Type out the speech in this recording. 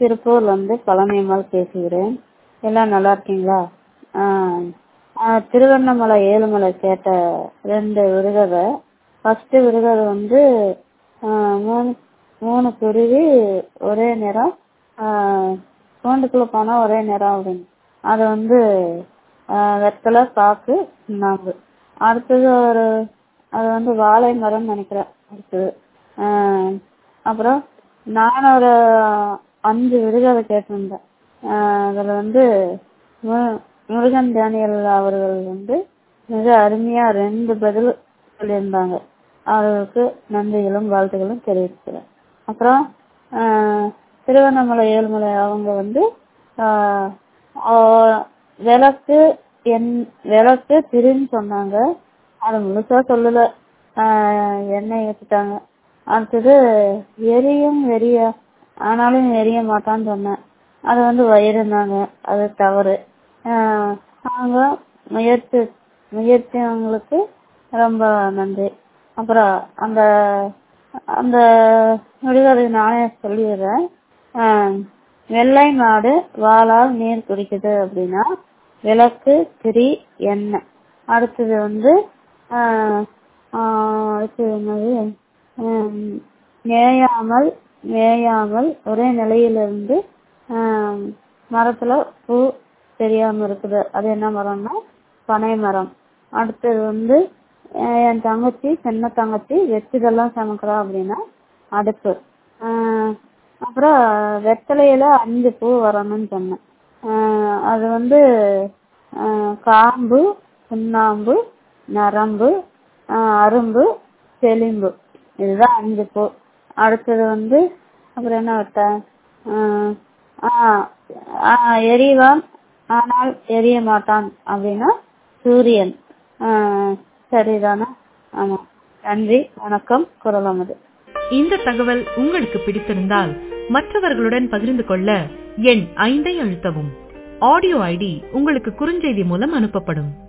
திருப்பூர்ல இருந்து பழனியம்மாள் பேசுகிறேன். எல்லாம் நல்லா இருக்கீங்களா? திருவண்ணாமலை ஏழுமலை கேட்ட 2 விடுகதை. ஃபர்ஸ்ட் விடுகதை வந்து மூணு குருவி ஒரே நேரம் கூண்டுக்குள்ள போனா ஒரே நேரம் அப்படின்னு. அது வந்து வெத்தலை, பாக்கு, சுண்ணாம்பு. அடுத்தது அது வந்து வாழை மரம் நினைக்கிறேன். அடுத்தது அப்புறம் நான் ஒரு 5 விடுகதை கேட்டிருந்தேன். அதுல வந்து முருகன் டேனியல் அவர்கள் வந்து மிக அருமையா 2 பதில் சொல்லியிருந்தாங்க. அவர்களுக்கு நன்றிகளும் வாழ்த்துகளும் தெரிவிக்கிறேன். அப்புறம் திருவண்ணாமலை ஏழுமலை அவங்க வந்து விளக்கு திரின்னு சொன்னாங்க. அது முழுசா சொல்லல, எண்ணெய் ஏற்றிட்டாங்க. அடுத்தது எரியும் ஆனாலும் எரிய மாட்டான்னு சொன்னேன். அது வந்து வயிறுனாங்க. அது தவறு. அவங்க முயற்சியவங்களுக்கு ரொம்ப நன்றி. அப்புறம் அந்த விடுகதை நானே சொல்லிடுறேன். வெள்ளை மாடு வாளால் நீர் குடிக்குது அப்படின்னா விளக்கு, திரி, எண்ணெய். அடுத்தது வந்து என்னது, மேயாமல் ஒரே நிலையிலிருந்து மரத்துல பூ தெரியாம இருக்குது. அது என்ன மரம்னா பனை மரம். அடுத்தது வந்து என் தங்கச்சி, சின்ன தங்கச்சி வெற்றிதெல்லாம் சமைக்கிறா அப்படின்னா அடுப்பு. அப்புறம் வெத்தலையில 5 பூ வரணும்னு சொன்னேன். அது வந்து காம்பு, சுண்ணாம்பு, நரம்பு, அரும்பு, செலிம்பு. இதுதான் 5 பூ. அடுத்தது வந்து அப்புறம் என்ன விட்டேன், எரிவான் ஆனால் எரிய மாட்டான் அப்படின்னா சூரியன். சரிதானே? ஆமா. நன்றி, வணக்கம். குரலமது. இந்த தகவல் உங்களுக்கு பிடித்திருந்தால் மற்றவர்களுடன் பகிர்ந்து கொள்ள எண் 5 அழுத்தவும். ஆடியோ ஐடி உங்களுக்கு குறுஞ்செய்தி மூலம் அனுப்பப்படும்.